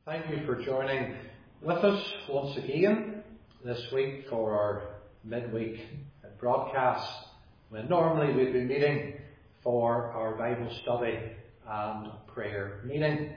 Thank you for joining with us once again this week for our midweek broadcast, when normally we'd be meeting for our Bible study and prayer meeting.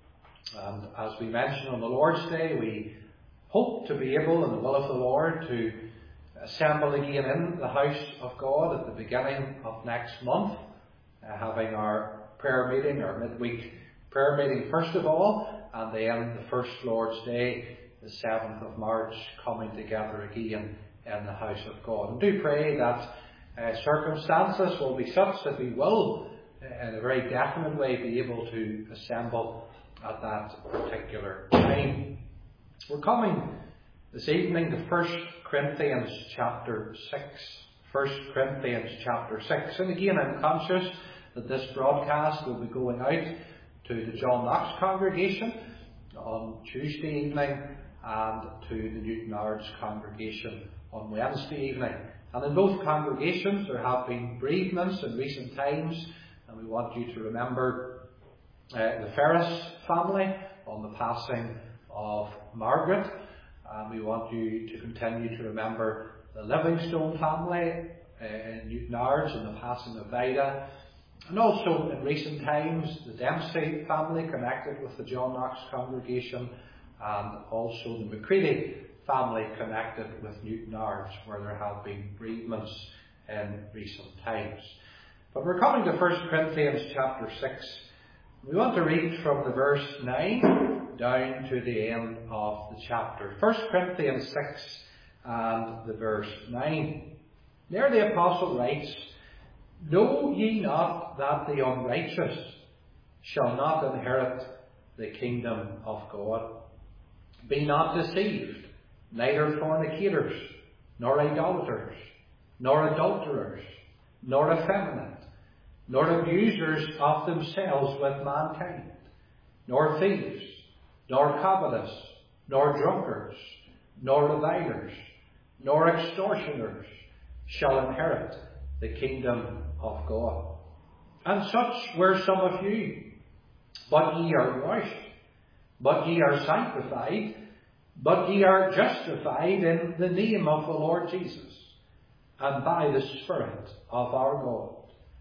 And as we mentioned on the Lord's Day, we hope to be able, in the will of the Lord, to assemble again in the house of God at the beginning of next month, having our prayer meeting, our midweek prayer meeting first of all, and then the first Lord's Day, the 7th of March, coming together again in the house of God. And do pray that circumstances will be such that we will, in a very definite way, be able to assemble at that particular time. We're coming this evening to 1 Corinthians chapter 6. 1 Corinthians chapter 6. And again, I'm conscious that this broadcast will be going out to the John Knox congregation on Tuesday evening and to the Newtonards congregation on Wednesday evening. And in both congregations there have been bereavements in recent times, and we want you to remember the Ferris family on the passing of Margaret, and we want you to continue to remember the Livingstone family in Newtonards and the passing of Vida. And also in recent times, the Dempsey family connected with the John Knox congregation, and also the McCready family connected with Newtonards, where there have been bereavements in recent times. But we're coming to 1 Corinthians chapter 6. We want to read from the verse 9 down to the end of the chapter. 1 Corinthians 6 and the verse 9. There the apostle writes, "Know ye not that the unrighteous shall not inherit the kingdom of God? Be not deceived, neither fornicators, nor idolaters, nor adulterers, nor effeminate, nor abusers of themselves with mankind, nor thieves, nor covetous, nor drunkards, nor revilers, nor extortioners shall inherit the kingdom of God. And such were some of you. But ye are washed, but ye are sanctified, but ye are justified in the name of the Lord Jesus, and by the Spirit of our God.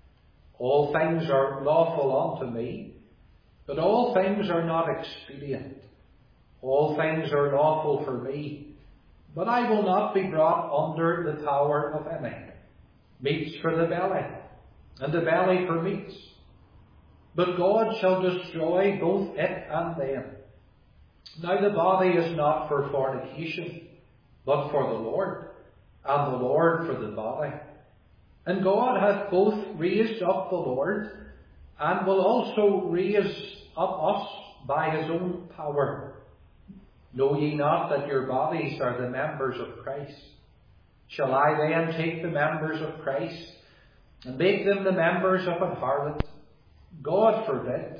All things are lawful unto me, but all things are not expedient. All things are lawful for me, but I will not be brought under the power of any. Meats for the belly, and the belly for meats. But God shall destroy both it and them. Now the body is not for fornication, but for the Lord, and the Lord for the body. And God hath both raised up the Lord, and will also raise up us by his own power. Know ye not that your bodies are the members of Christ? Shall I then take the members of Christ and make them the members of an harlot? God forbid.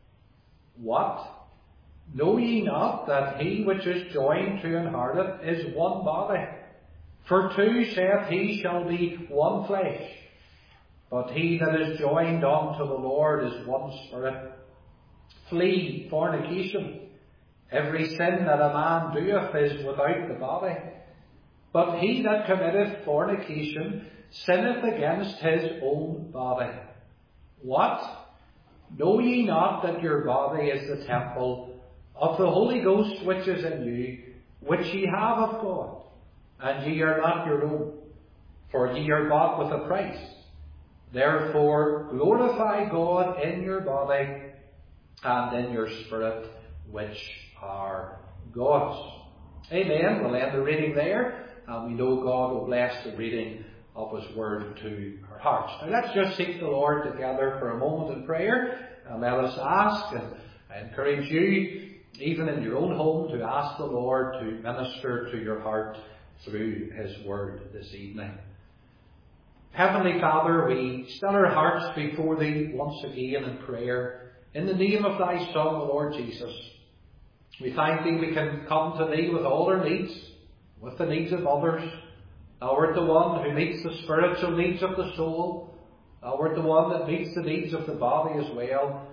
What? Know ye not that he which is joined to an harlot is one body? For two, saith he, shall be one flesh. But he that is joined unto the Lord is one spirit. Flee fornication. Every sin that a man doeth is without the body. But he that committeth fornication sinneth against his own body. What? Know ye not that your body is the temple of the Holy Ghost which is in you, which ye have of God, and ye are not your own, for ye are bought with a price. Therefore glorify God in your body and in your spirit, which are God's." Amen. We'll end the reading there. And we know God will bless the reading of his word to our hearts. Now let's just seek the Lord together for a moment in prayer, and let us ask, and I encourage you, even in your own home, to ask the Lord to minister to your heart through his word this evening. Heavenly Father, we still our hearts before thee once again in prayer, in the name of thy Son, the Lord Jesus. We thank thee we can come to thee with all our needs, with the needs of others. Thou art the one who meets the spiritual needs of the soul. Thou art the one that meets the needs of the body as well.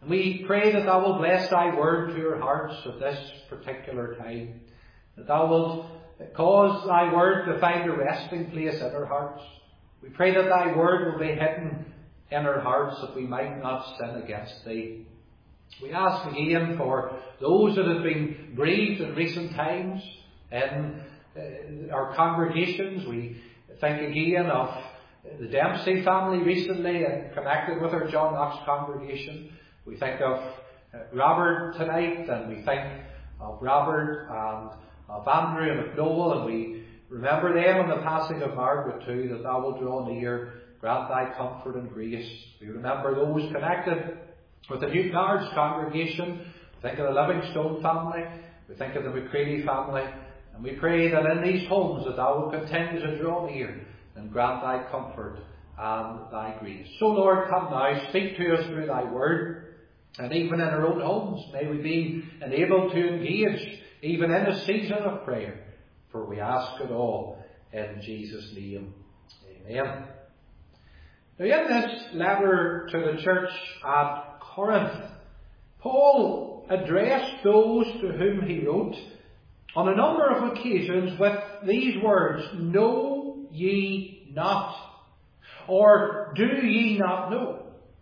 And we pray that Thou will bless Thy word to our hearts at this particular time. That Thou wilt cause Thy word to find a resting place in our hearts. We pray that Thy word will be hidden in our hearts that we might not sin against Thee. We ask again for those that have been bereaved in recent times in our congregations. We think again of the Dempsey family recently and connected with our John Knox congregation. We think of Robert tonight, and we think of Robert and of Andrew and of Noel, and we remember them in the passing of Margaret too, that Thou wilt draw near, grant Thy comfort and grace. We remember those connected with the Newton Ards congregation. We think of the Livingstone family. We think of the McCready family. And we pray that in these homes that Thou will continue to draw near and grant Thy comfort and Thy grace. So Lord, come now, speak to us through Thy word. And even in our own homes, may we be enabled to engage even in a season of prayer. For we ask it all in Jesus' name. Amen. Now in this letter to the church at Corinth, Paul addressed those to whom he wrote on a number of occasions with these words, "Know ye not?" or "Do ye not know?"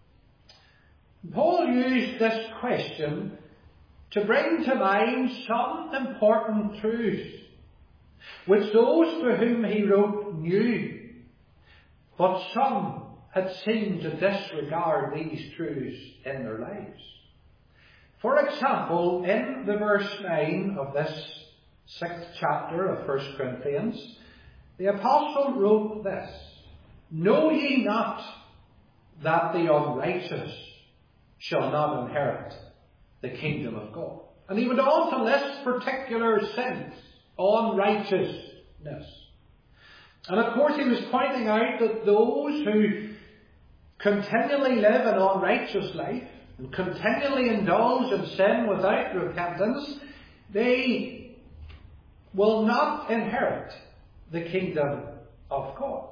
Paul used this question to bring to mind some important truths which those to whom he wrote knew, but some had seemed to disregard these truths in their lives. For example, in the verse 9 of this 6th chapter of 1 Corinthians, the apostle wrote this, "Know ye not that the unrighteous shall not inherit the kingdom of God?" And he went on to list particular sins, unrighteousness. And of course he was pointing out that those who continually live an unrighteous life and continually indulge in sin without repentance, they will not inherit the kingdom of God.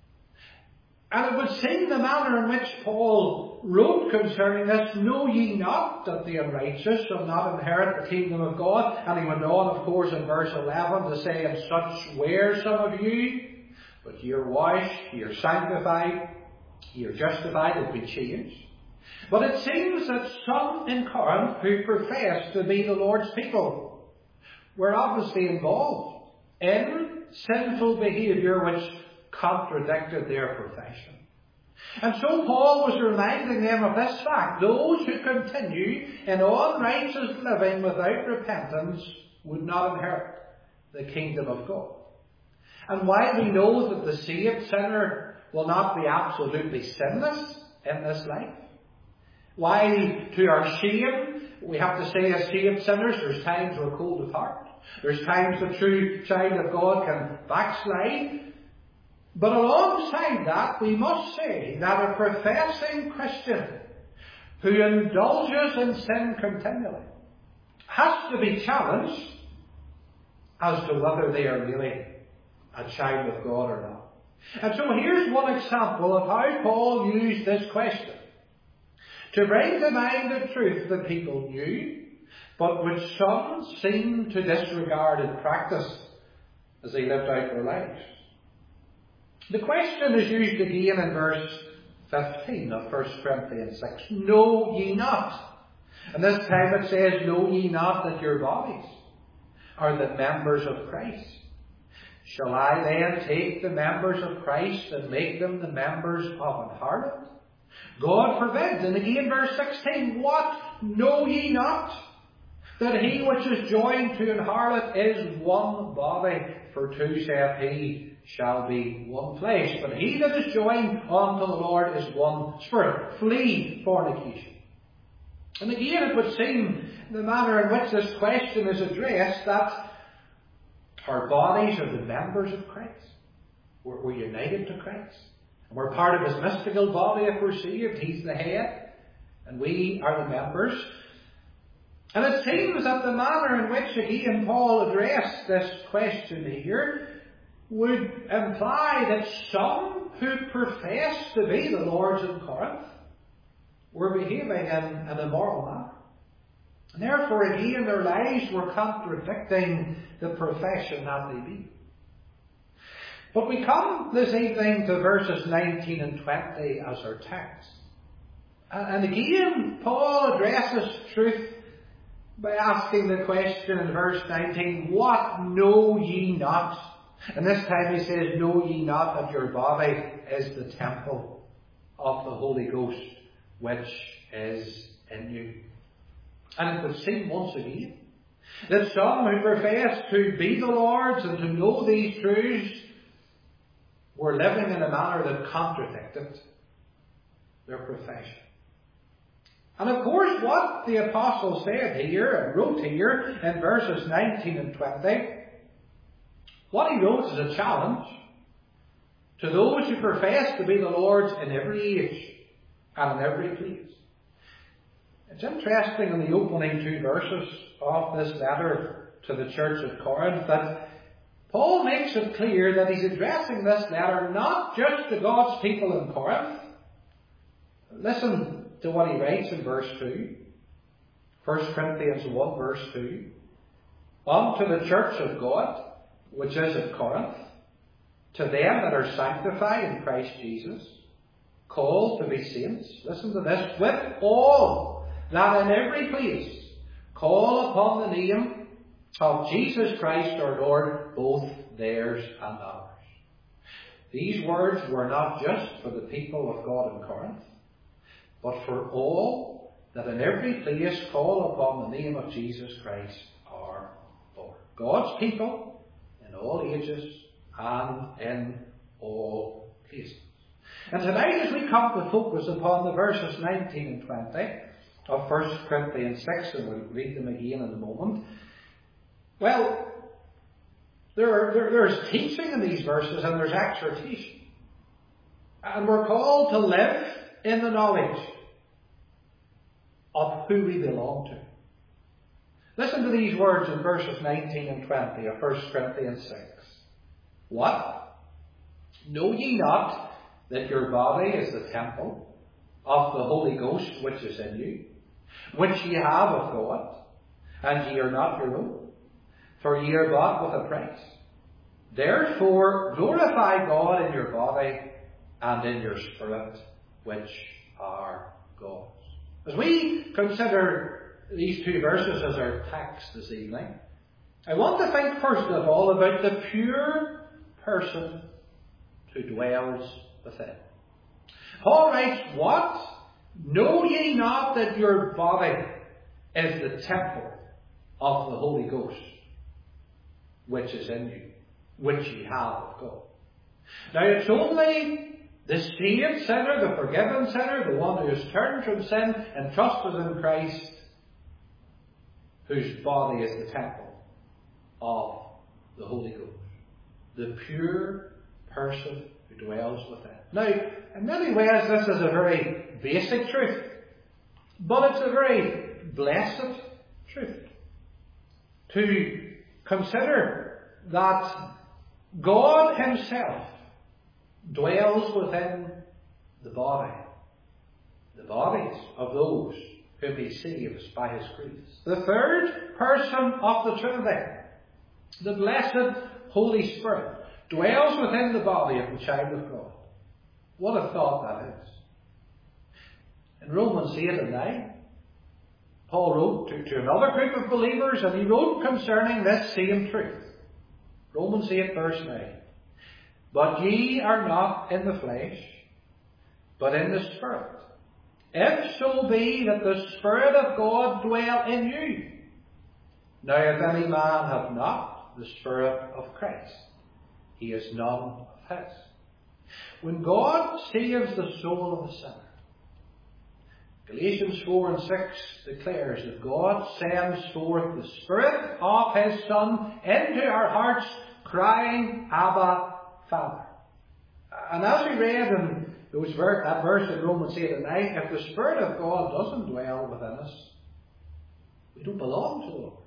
And it would seem the manner in which Paul wrote concerning this, "Know ye not that the unrighteous shall not inherit the kingdom of God?" And he went on, of course, in verse 11 to say, "And such were some of you, but ye are washed, ye are sanctified, ye are justified," and be changed. But it seems that some in Corinth who professed to be the Lord's people were obviously involved in sinful behaviour which contradicted their profession. And so Paul was reminding them of this fact. Those who continue in unrighteous living without repentance would not inherit the kingdom of God. And while we know that the saved sinner will not be absolutely sinless in this life, while to our shame we have to say as saved sinners there's times we're cold of heart, there's times the true child of God can backslide, but alongside that, we must say that a professing Christian who indulges in sin continually has to be challenged as to whether they are really a child of God or not. And so here's one example of how Paul used this question to bring to mind the truth that people knew, but which some seemed to disregard in practice as they lived out their lives. The question is used again in verse 15 of 1 Corinthians 6. "Know ye not?" And this time it says, "Know ye not that your bodies are the members of Christ? Shall I then take the members of Christ and make them the members of an harlot? God forbid." And again verse 16, "What? Know ye not that he which is joined to an harlot is one body? For two, saith he, shall be one flesh. But he that is joined unto the Lord is one spirit. Flee fornication." And again it would seem the manner in which this question is addressed that our bodies are the members of Christ. We're united to Christ. And we're part of his mystical body if we're saved. He's the head and we are the members. And it seems that the manner in which again Paul addressed this question here would imply that some who profess to be the Lord's in Corinth were behaving in an immoral manner. And therefore, again, their lives were contradicting the profession that they be. But we come this evening to verses 19 and 20 as our text. And again, Paul addresses truth by asking the question in verse 19, what know ye not? And this time he says, know ye not that your body is the temple of the Holy Ghost, which is in you? And it would seem once again that some who profess to be the Lord's and to know these truths were living in a manner that contradicted their profession. And of course, what the apostle said here and wrote here in verses 19 and 20, what he wrote is a challenge to those who profess to be the Lord's in every age and in every place. It's interesting in the opening 2 verses of this letter to the church at Corinth that Paul makes it clear that he's addressing this letter not just to God's people in Corinth. Listen to what he writes in verse 2. 1 Corinthians 1 verse 2. Unto the church of God, which is at Corinth, to them that are sanctified in Christ Jesus, called to be saints. Listen to this. With all that in every place call upon the name of Jesus Christ our Lord, both theirs and ours. These words were not just for the people of God in Corinth, but for all that in every place call upon the name of Jesus Christ our Lord. God's people in all ages and in all places. And tonight, as we come to focus upon the verses 19 and 20 of 1 Corinthians 6, and we'll read them again in a moment, well, there's teaching in these verses and there's exhortation. And we're called to live in the knowledge of who we belong to. Listen to these words in verses 19 and 20 of 1 Corinthians 6. What? Know ye not that your body is the temple of the Holy Ghost which is in you, which ye have of God, and ye are not your own? For ye are bought with a price. Therefore glorify God in your body and in your spirit, which are God's. As we consider these 2 verses as our text this evening, I want to think first of all about the pure person who dwells within. Paul writes, what? Know ye not that your body is the temple of the Holy Ghost, which is in you, which ye have of God? Now it's only the saved sinner, the forgiven sinner, the one who has turned from sin and trusted in Christ, whose body is the temple of the Holy Ghost. The pure person who dwells within. Now, in many ways this is a very basic truth, but it's a very blessed truth. To consider that God Himself dwells within the bodies of those whom He saves by His grace. The third person of the Trinity, the blessed Holy Spirit, dwells within the body of the child of God. What a thought that is. In Romans 8 and 9, Paul wrote to another group of believers, and he wrote concerning this same truth. Romans 8 verse 9. But ye are not in the flesh, but in the Spirit, if so be that the Spirit of God dwell in you. Now if any man have not the Spirit of Christ, he is none of His. When God saves the soul of the sinner, Galatians 4 and 6 declares that God sends forth the Spirit of His Son into our hearts, crying, Abba, Father. And as we read in that verse in Romans 8 and 9, if the Spirit of God doesn't dwell within us, we don't belong to the Lord.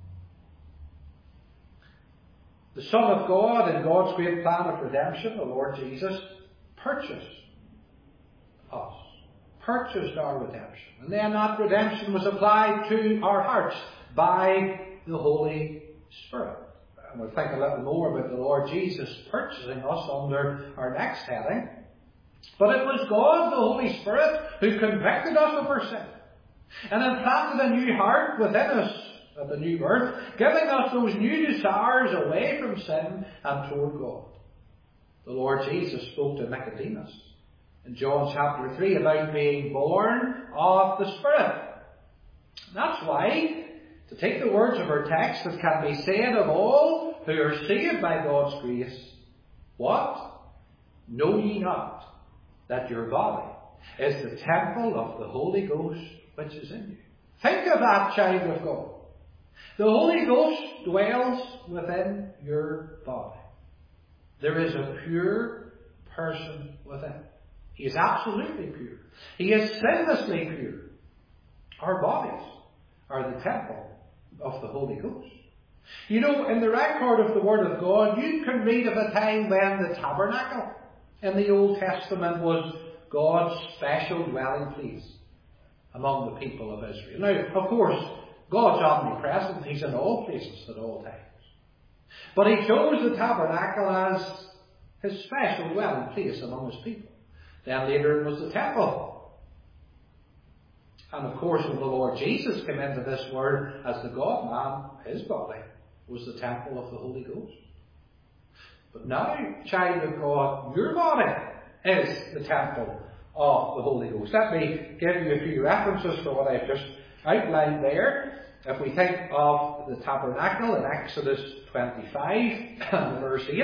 The Son of God, in God's great plan of redemption, the Lord Jesus, purchased us. purchased our redemption. And then that redemption was applied to our hearts by the Holy Spirit. And we'll think a little more about the Lord Jesus purchasing us under our next heading. But it was God, the Holy Spirit, who convicted us of our sin and implanted a new heart within us at the new birth, giving us those new desires away from sin and toward God. The Lord Jesus spoke to Nicodemus in John chapter 3 about being born of the Spirit. That's why, to take the words of our text, it can be said of all who are saved by God's grace, what? Know ye not that your body is the temple of the Holy Ghost which is in you? Think of that, child of God. The Holy Ghost dwells within your body. There is a pure person within. He is absolutely pure. He is sinlessly pure. Our bodies are the temple of the Holy Ghost. You know, in the record of the Word of God, you can read of a time when the tabernacle in the Old Testament was God's special dwelling place among the people of Israel. Now, of course, God's omnipresent. He's in all places at all times. But He chose the tabernacle as His special dwelling place among His people. Then later it was the temple. And of course, when the Lord Jesus came into this world as the God-man, His body was the temple of the Holy Ghost. But now, child of God, your body is the temple of the Holy Ghost. Let me give you a few references for what I've just outlined there. If we think of the tabernacle in Exodus 25 and verse 8,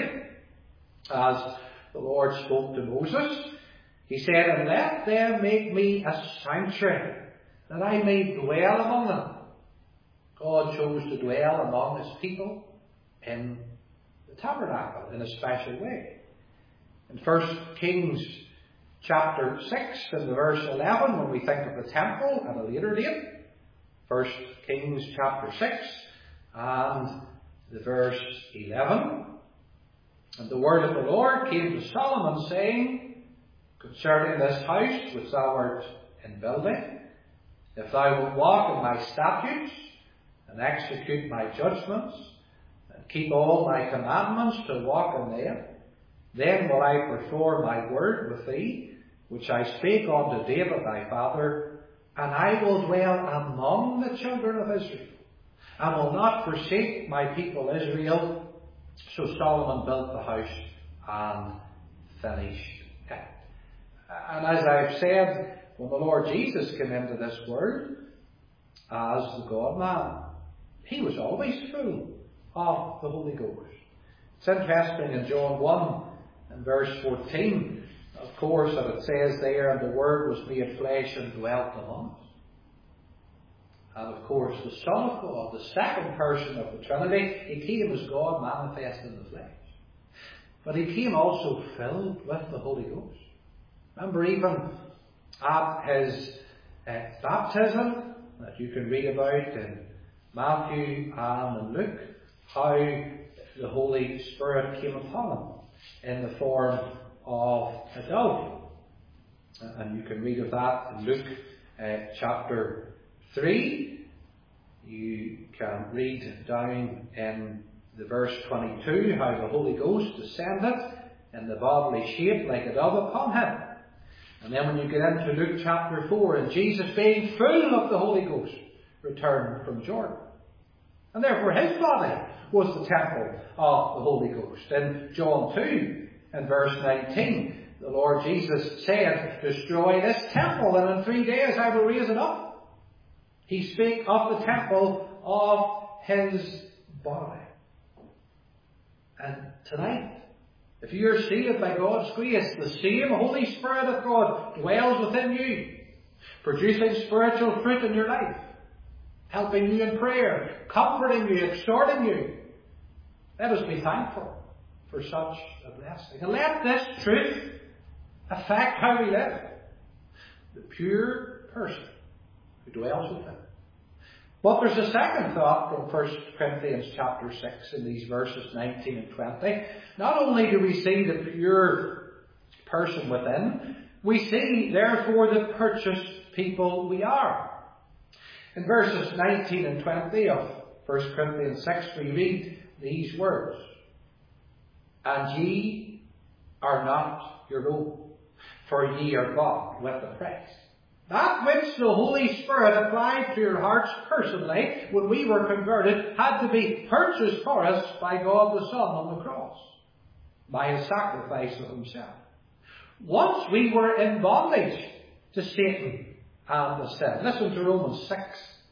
as the Lord spoke to Moses, He said, "And let them make me a sanctuary, that I may dwell among them." God chose to dwell among His people in the tabernacle in a special way. In 1 Kings chapter 6 and the verse 11, when we think of the temple at a later date, 1 Kings chapter 6 and the verse 11, "And the word of the Lord came to Solomon, saying, concerning this house which thou art in building, if thou wilt walk in my statutes, and execute my judgments, and keep all my commandments to walk in them, then will I perform my word with thee, which I spake unto David thy father, and I will dwell among the children of Israel, and will not forsake my people Israel." So Solomon built the house and finished it. And as I've said, when the Lord Jesus came into this world as the God-man, He was always full of the Holy Ghost. It's interesting in John 1 and verse 14, of course, that it says there, "And the Word was made flesh and dwelt among us." And of course, the Son of God, the second person of the Trinity, He came as God manifest in the flesh. But He came also filled with the Holy Ghost. Remember, even at His baptism, that you can read about in Matthew and in Luke, how the Holy Spirit came upon Him in the form of a dove. And you can read of that in Luke chapter 3. You can read down in the verse 22 how the Holy Ghost descended in the bodily shape like a dove upon Him. And then when you get into Luke chapter 4, and Jesus, being full of the Holy Ghost, returned from Jordan. And therefore His body was the temple of the Holy Ghost. In John 2 and verse 19, the Lord Jesus said, "Destroy this temple, and in 3 days I will raise it up." He spake of the temple of His body. And tonight, if you are saved by God's grace, the same Holy Spirit of God dwells within you, producing spiritual fruit in your life, helping you in prayer, comforting you, exhorting you. Let us be thankful for such a blessing. And let this truth affect how we live. The pure person who dwells within. But there's a second thought from 1 Corinthians chapter 6 in these verses 19 and 20. Not only do we see the pure person within, we see, therefore, the purchased people we are. In verses 19 and 20 of 1 Corinthians 6, we read these words, "And ye are not your own, for ye are bought with a price." That which the Holy Spirit applied to your hearts personally when we were converted had to be purchased for us by God the Son on the cross, by His sacrifice of Himself. Once we were in bondage to Satan and to sin. Listen to Romans 6,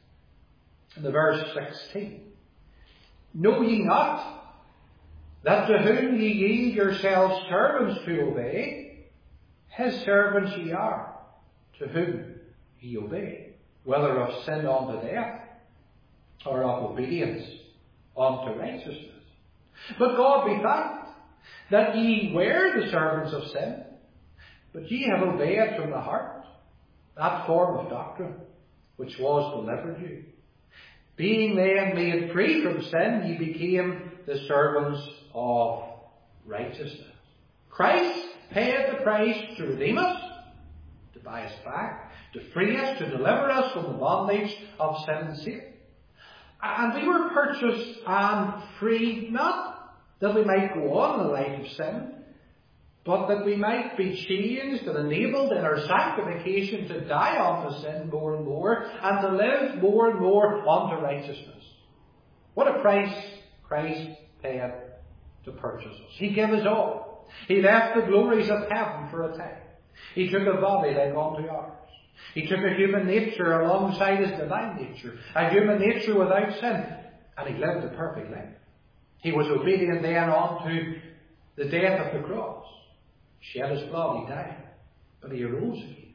in the verse 16. "Know ye not that to whom ye yield yourselves servants to obey, His servants ye are, to whom ye obey, whether of sin unto death, or of obedience unto righteousness? But God be thanked that ye were the servants of sin, but ye have obeyed from the heart that form of doctrine which was delivered you. Being then made free from sin, ye became the servants of righteousness." Christ paid the price to redeem us, to buy us back, to free us, to deliver us from the bondage of sin and Satan. And we were purchased and freed, not that we might go on in a life of sin, but that we might be changed and enabled in our sanctification to die unto sin more and more, and to live more and more unto righteousness. What a price Christ paid to purchase us. He gave us all. He left the glories of heaven for a time. He took a body like unto ours. He took a human nature alongside His divine nature, a human nature without sin, and He lived a perfect life. He was obedient then unto the death of the cross. Shed His blood, He died, but He arose again.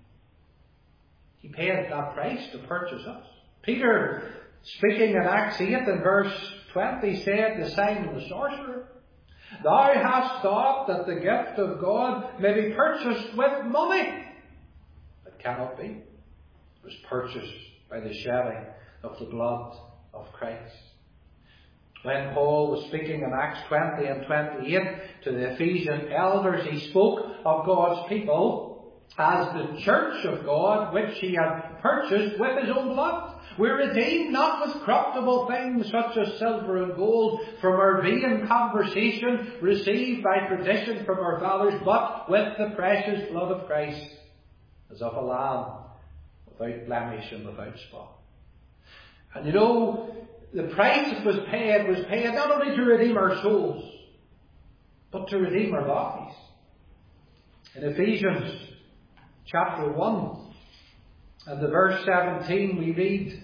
He paid that price to purchase us. Peter, speaking in Acts 8 and verse 20, said to Simon the sorcerer, "Thou hast thought that the gift of God may be purchased with money. It cannot be. It was purchased by the shedding of the blood of Christ." When Paul was speaking in Acts 20 and 28 to the Ephesian elders, he spoke of God's people as the church of God, which He had purchased with His own blood. We're redeemed not with corruptible things such as silver and gold from our vain conversation received by tradition from our fathers, but with the precious blood of Christ, as of a lamb, without blemish and without spot. And you know, the price that was paid not only to redeem our souls, but to redeem our bodies. In Ephesians chapter 1 and the verse 17 we read,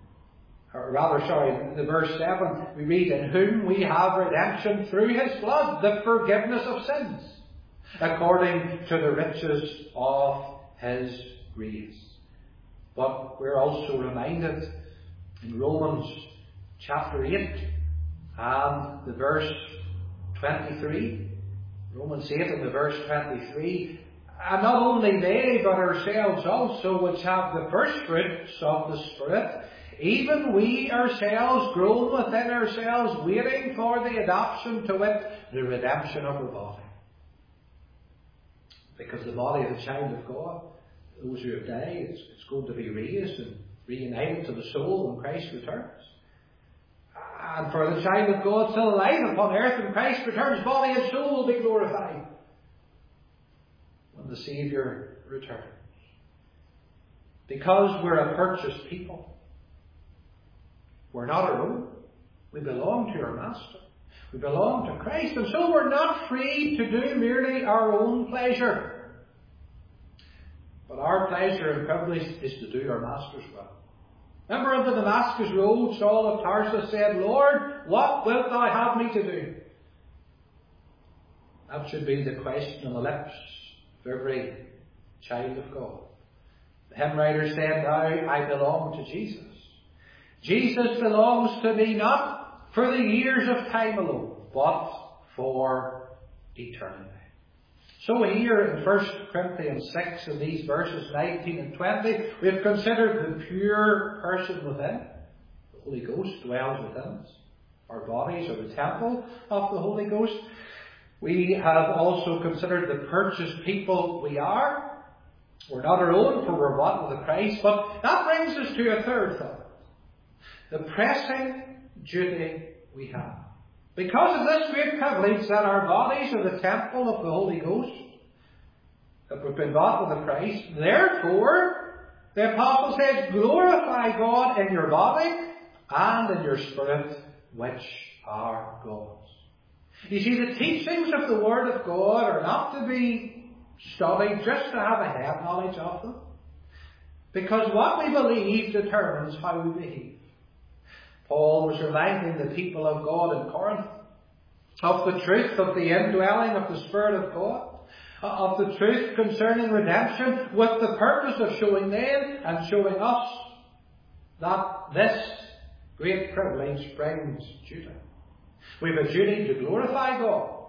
the verse 7 we read, "In whom we have redemption through His blood, the forgiveness of sins, according to the riches of His grace." But we're also reminded in Romans chapter 8 and the verse 23. Romans 8 and the verse 23. "And not only they, but ourselves also, which have the first fruits of the Spirit, even we ourselves groan within ourselves, waiting for the adoption, to wit, the redemption of our body." Because the body of the child of God, those who have died, it's going to be raised and reunited to the soul when Christ returns. And for the child of God still alive upon earth, when Christ returns, body and soul will be glorified when the Saviour returns. Because we're a purchased people. We're not our own. We belong to our Master. We belong to Christ. And so we're not free to do merely our own pleasure. But our pleasure and privilege is to do our Master's will. Remember on the Damascus road, Saul of Tarsus said, "Lord, what wilt Thou have me to do?" That should be the question on the lips of every child of God. The hymn writer said, "Now I belong to Jesus. Jesus belongs to me not for the years of time alone, but for eternity." So here in 1 Corinthians 6, in these verses 19 and 20, we have considered the pure person within. The Holy Ghost dwells within us. Our bodies are the temple of the Holy Ghost. We have also considered the purchased people we are. We're not our own, for we're bought with a price. But that brings us to a third thought. The pressing duty we have. Because of this great privilege that our bodies are the temple of the Holy Ghost, that we've been bought with a price, therefore, the Apostle says, glorify God in your body and in your spirit, which are God's. You see, the teachings of the Word of God are not to be studied just to have a head knowledge of them. Because what we believe determines how we behave. Paul was reminding the people of God in Corinth of the truth of the indwelling of the Spirit of God, of the truth concerning redemption, with the purpose of showing them and showing us that this great privilege brings duty. We have a duty to glorify God.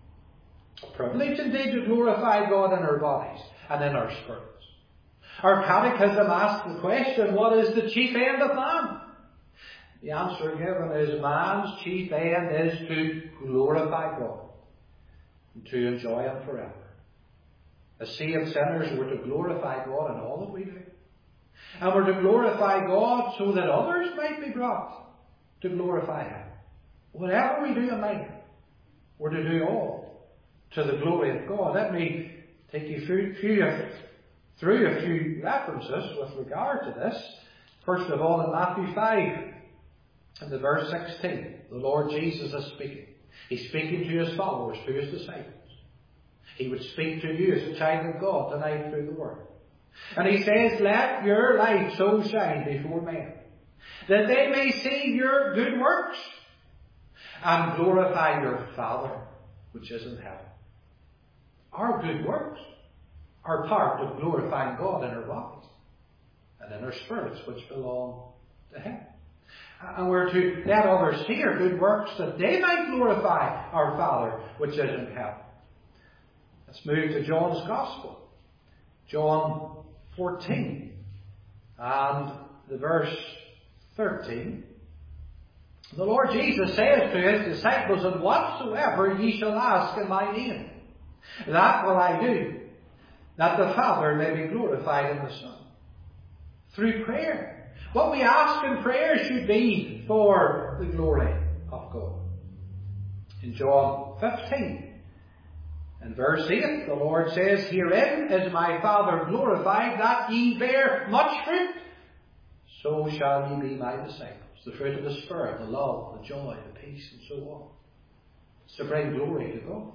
A privilege indeed to glorify God in our bodies and in our spirits. Our catechism asks the question, what is the chief end of man? The answer given is man's chief end is to glorify God and to enjoy Him forever. As saved sinners, we're to glorify God in all that we do. And we're to glorify God so that others might be brought to glorify Him. Whatever we do in life, we're to do all to the glory of God. Let me take you through a few references with regard to this. First of all, in Matthew 5, in the verse 16, the Lord Jesus is speaking. He's speaking to His followers, to His disciples. He would speak to you as a child of God tonight through the Word. And He says, let your light so shine before men, that they may see your good works and glorify your Father which is in heaven. Our good works are part of glorifying God in our bodies and in our spirits which belong to Him. And we're to let others see our good works that they might glorify our Father which is in heaven. Let's move to John's Gospel. John 14 and the verse 13. The Lord Jesus says to His disciples, and whatsoever ye shall ask in my name, that will I do, that the Father may be glorified in the Son. Through prayer. What we ask in prayer should be for the glory of God. In John 15, in verse 8, the Lord says, herein is my Father glorified, that ye bear much fruit, so shall ye be my disciples. The fruit of the Spirit, the love, the joy, the peace, and so on. It's to bring glory to God.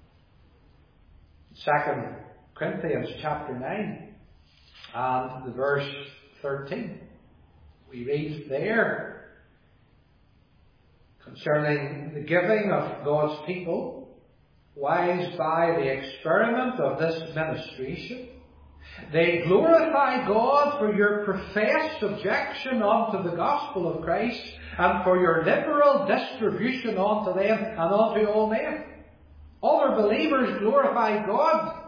2 Corinthians chapter 9 and the verse 13. We read there concerning the giving of God's people, whilst by the experiment of this ministration, they glorify God for your professed subjection unto the gospel of Christ and for your liberal distribution unto them and unto all men. Other believers glorified God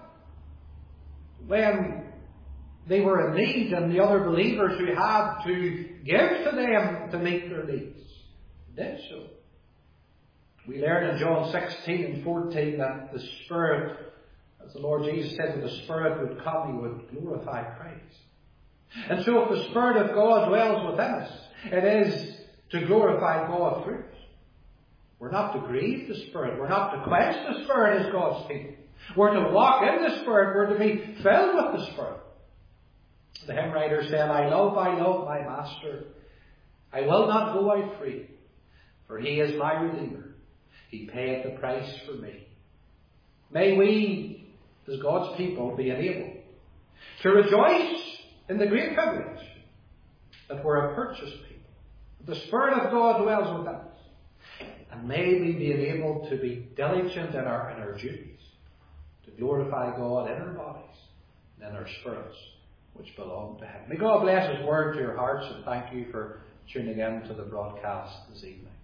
when they were in need, and the other believers who had to give to them to meet their needs did so. We learn in John 16 and 14 that the Spirit, as the Lord Jesus said, when the Spirit would come, He would glorify Christ. And so if the Spirit of God dwells within us, it is to glorify God through us. We're not to grieve the Spirit. We're not to quench the Spirit as God's people. We're to walk in the Spirit. We're to be filled with the Spirit. The hymn writer said, I love my Master. I will not go out free, for He is my Redeemer. He paid the price for me. May we, as God's people, be enabled to rejoice in the great privilege that we're a purchased people. The Spirit of God dwells within us. And may we be enabled to be diligent in our duties, to glorify God in our bodies and in our spirits, which belong to Him. May God bless His word to your hearts, and thank you for tuning in to the broadcast this evening.